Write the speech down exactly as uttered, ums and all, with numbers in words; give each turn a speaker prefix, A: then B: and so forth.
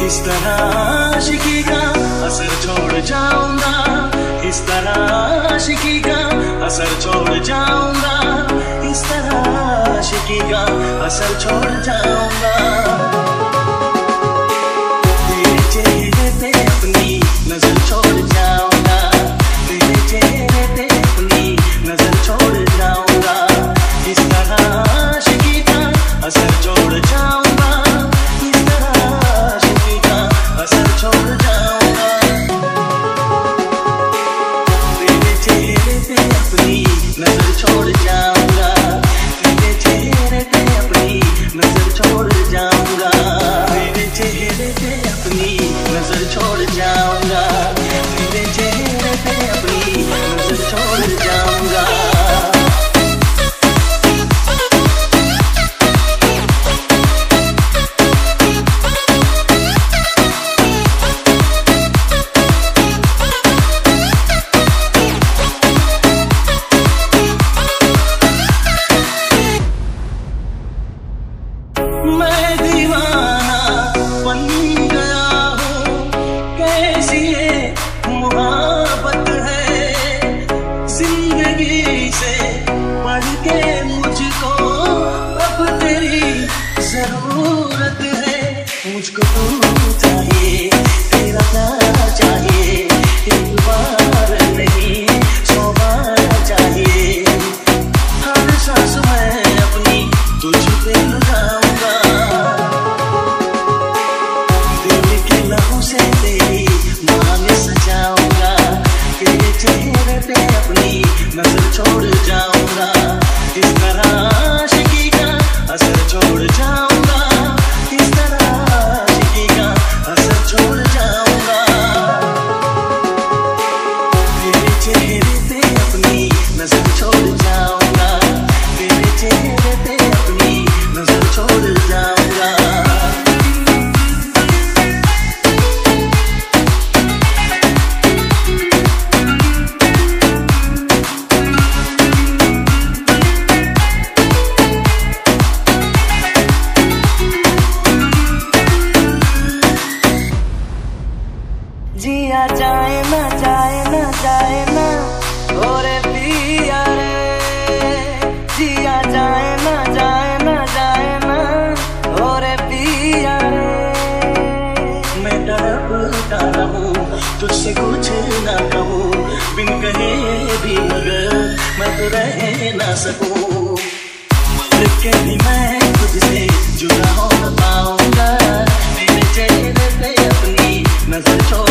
A: इस तरह आशिकी का असर छोड़ जाऊंगा, इस तरह आशिकी का असर छोड़ जाऊंगा, इस तरह आशिकी का असर छोड़ जाऊंगा। तेरे चेहरे पे अपनी नजर छोड़ जाऊंगा, तेरे चेहरे पे अपनी नजर छोड़ जाऊंगा, इस तरह आशिकी का असर छोड़ जाऊंगा, इस तरह आशिकी का असर छोड़ जाऊंगा। तेरे चेहरे पे अपनी नजर छोड़ जाऊंगा, तेरे चेहरे पे अपनी नजर छोड़ जाऊंगा, तेरे चेहरे पे अपनी नजर छोड़ जाऊंगा, तेरे चेहरे पे अपनी नजर छोड़ जाऊंगा। मैं दीवाना बन गया हूँ, कैसी ये मोहब्बत है, जिंदगी से बढ़ के मुझको अब तेरी जरूरत है। मुझको तू चाहिए, तेरा प्यार चाहिए, एक बार नहीं सौ बार चाहिए। हर सांस मैं अपनी तुझ पे लगाऊंगा, दिल के लहू से तेरी मांग सजाऊंगा, तेरे चेहरे पे अपनी नजर छोड़ जाऊंगा, इस तरह आशिकी का असर छोड़ जाऊंगा, इस तरह आशिकी का असर छोड़ जाऊंगा। तेरे चेहरे पे अपनी नजर छोड़ जाऊंगा, तेरे चेहरे पे अपनी नजर छोड़ जाऊंगा। जिया जाए ना जाए ना जाए ना ओरे पिया रे, जिया जाए ना जाए ना जाए ना ओरे पिया रे। मैं तड़पता रहूं, तुझसे कुछ ना कहूं, बिन कहे भी मगर मैं तो रह ना सकूं। मर के भी मैं तुझसे जुड़ा हो न पाऊंगा, तेरे चेहरे पे अपनी नजर छोड़